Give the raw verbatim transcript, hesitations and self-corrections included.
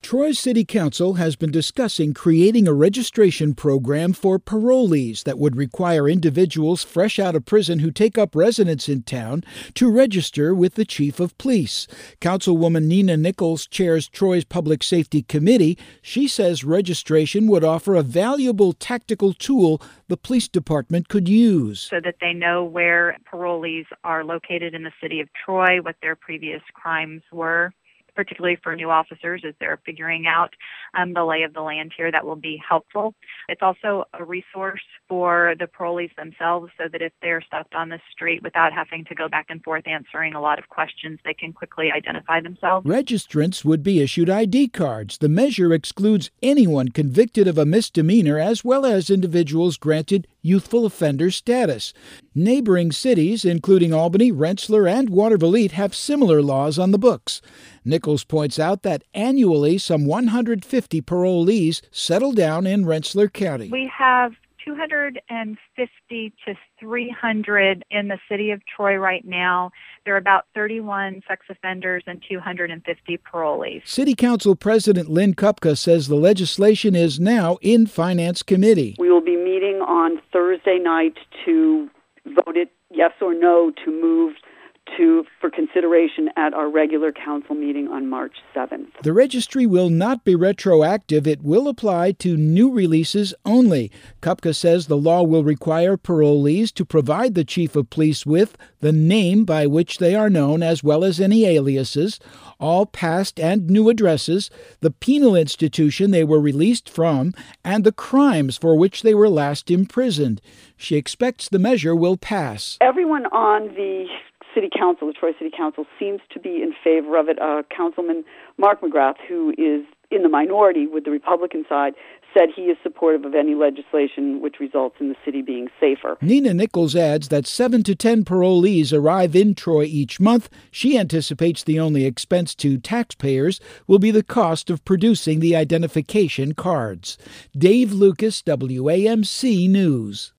Troy City Council has been discussing creating a registration program for parolees that would require individuals fresh out of prison who take up residence in town to register with the chief of police. Councilwoman Nina Nichols chairs Troy's Public Safety Committee. She says registration would offer a valuable tactical tool the police department could use. So that they know where parolees are located in the city of Troy, what their previous crimes were, particularly for new officers as they're figuring out um, the lay of the land here. That will be helpful. It's also a resource for the parolees themselves so that if they're stopped on the street without having to go back and forth answering a lot of questions, they can quickly identify themselves. Registrants would be issued I D cards. The measure excludes anyone convicted of a misdemeanor as well as individuals granted youthful offender status. Neighboring cities, including Albany, Rensselaer, and Watervliet, have similar laws on the books. Nichols points out that annually some one hundred fifty parolees settle down in Rensselaer County. We have two hundred fifty to three hundred in the city of Troy right now. There are about thirty-one sex offenders and two hundred fifty parolees. City Council President Lynn Kupka says the legislation is now in Finance Committee. We will be meeting on Thursday night to vote it yes or no to move to for consideration at our regular council meeting on March seventh. The registry will not be retroactive. It will apply to new releases only. Kupka says the law will require parolees to provide the chief of police with the name by which they are known as well as any aliases, all past and new addresses, the penal institution they were released from, and the crimes for which they were last imprisoned. She expects the measure will pass. Everyone on the City Council, the Troy City Council, seems to be in favor of it. Uh, Councilman Mark McGrath, who is in the minority with the Republican side, said he is supportive of any legislation which results in the city being safer. Nina Nichols adds that seven to ten parolees arrive in Troy each month. She anticipates the only expense to taxpayers will be the cost of producing the identification cards. Dave Lucas, W A M C News.